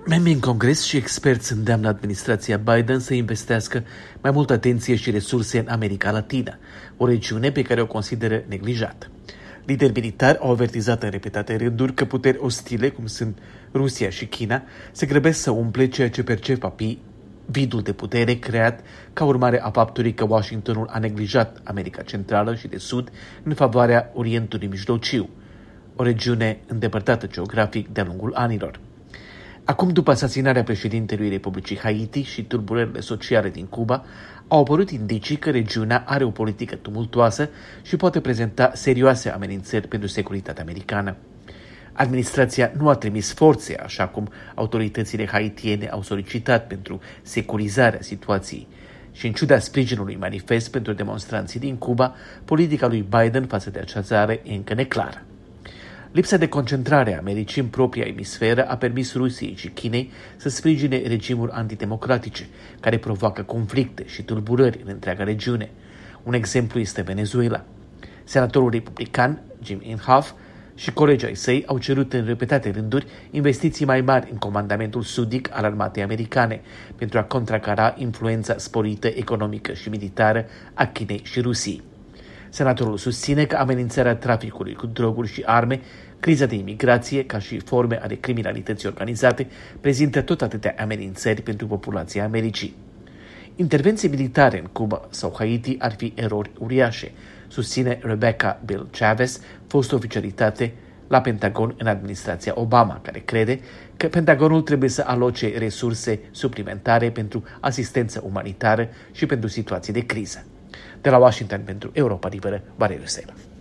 Membrii în Congres și experți îndeamnă administrația Biden să investească mai multă atenție și resurse în America Latină, o regiune pe care o consideră neglijată. Lideri militari au avertizat în repetate rânduri că puteri ostile, cum sunt Rusia și China, se grăbesc să umple ceea ce percep a fi vidul de putere creat ca urmare a faptului că Washingtonul a neglijat America Centrală și de Sud în favoarea Orientului Mijlociu, o regiune îndepărtată geografic de-a lungul anilor. Acum, după asasinarea președintelui Republicii Haiti și tulburările sociale din Cuba, au apărut indicii că regiunea are o politică tumultuoasă și poate prezenta serioase amenințări pentru securitatea americană. Administrația nu a trimis forțe, așa cum autoritățile haitiene au solicitat pentru securizarea situației. Și în ciuda sprijinului manifest pentru demonstranții din Cuba, politica lui Biden față de acea țară e încă neclară. Lipsa de concentrare a Americii în propria emisferă a permis Rusiei și Chinei să sprijine regimuri antidemocratice, care provoacă conflicte și tulburări în întreaga regiune. Un exemplu este Venezuela. Senatorul republican Jim Inhofe și colegii ai săi au cerut în repetate rânduri investiții mai mari în comandamentul sudic al armatei americane pentru a contracara influența sporită economică și militară a Chinei și Rusiei. Senatorul susține că amenințarea traficului cu droguri și arme, criza de imigrație, ca și forme ale criminalității organizate, prezintă tot atâtea amenințări pentru populația Americii. Intervenții militare în Cuba sau Haiti ar fi erori uriașe, susține Rebecca Bill Chavez, fost oficialitate la Pentagon în administrația Obama, care crede că Pentagonul trebuie să aloce resurse suplimentare pentru asistență umanitară și pentru situații de criză. De la Washington pentru Europa Liberă, Valeriu Sela.